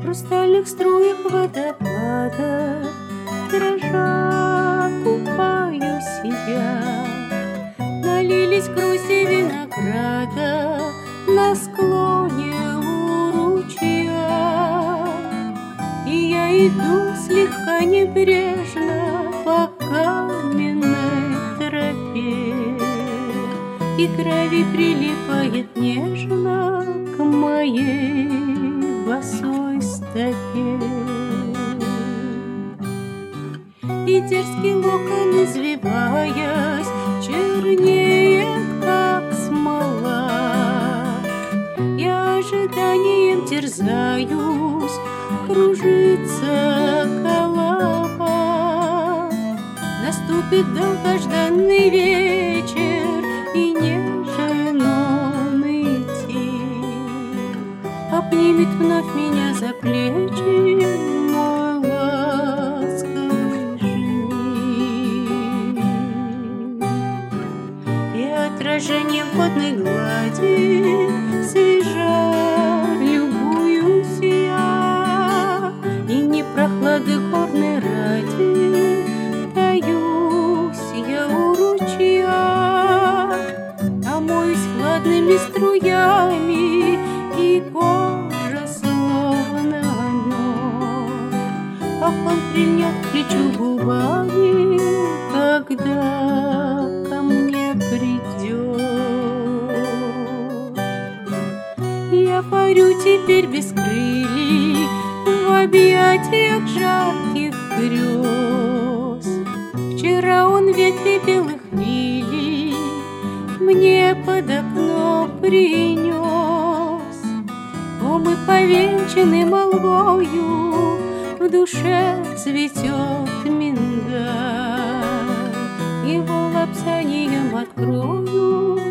хрустальных струях водопада, дрожа купаюсь я. Налились грозди винограда на склоне у ручья, и я иду слегка небрежно по каменной тропе, и гравий прилипает нежно к моей босой стопе. И дерзкий локон, извиваясь, чернеет, как смола. Я ожиданием терзаюсь, кружится голова. Наступит долгожданный вечер, и нежен он идти обнимет вновь меня за плечи мой ласковый жених. И отражением водной глади свежа любуюсь я, и не прохлады горной ради таюсь я у ручья, омоюсь хладными струями, и кожа словно мед, а он прильнет к плечу губами, когда ко мне придет. Я парю теперь без крыльев в объятиях жарких грез. Вчера он ветви белых лилий мне под окно принес. О, мы повенчаны молвою, в душе цветет миндаль, его лапсанием открою